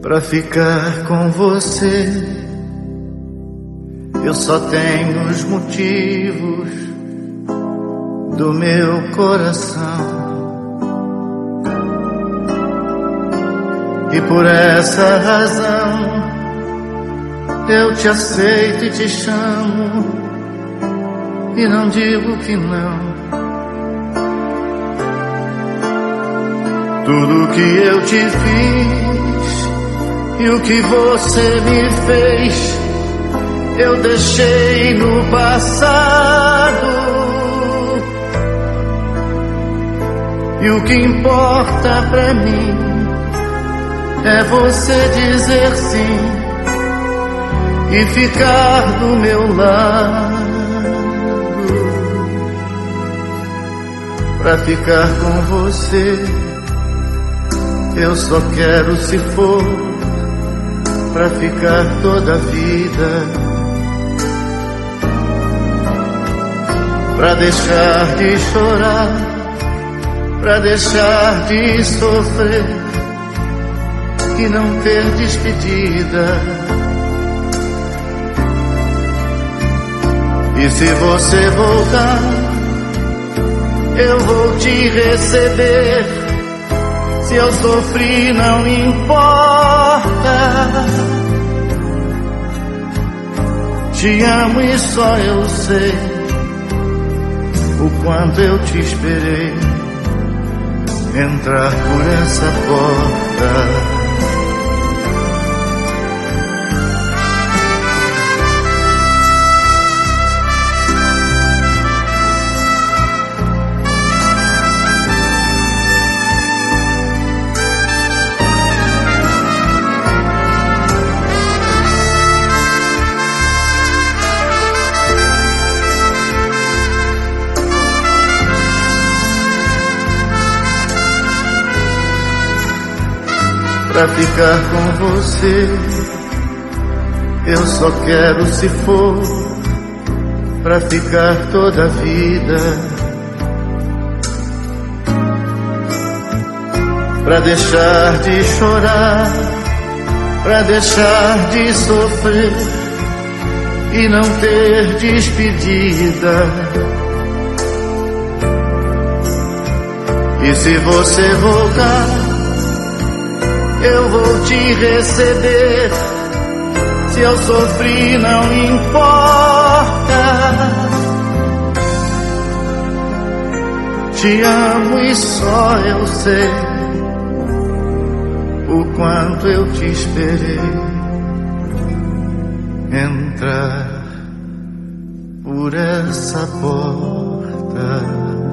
Pra ficar com você, eu só tenho os motivos do meu coração. E por essa razão eu te aceito e te chamo, e não digo que não. Tudo que eu te fiz e o que você me fez, eu deixei no passado. E o que importa pra mim é você dizer sim e ficar do meu lado. Pra ficar com você, eu só quero, se for, pra ficar toda a vida. Pra deixar de chorar, pra deixar de sofrer e não ter despedida. E se você voltar, eu vou te receber. Se eu sofri, não importa. Te amo e só eu sei o quanto eu te esperei entrar por essa porta. Pra ficar com você, eu só quero, se for, pra ficar toda a vida. Pra deixar de chorar, pra deixar de sofrer e não ter despedida. E se você voltar, eu vou te receber. Se eu sofri, não importa. Te amo e só eu sei o quanto eu te esperei entrar por essa porta.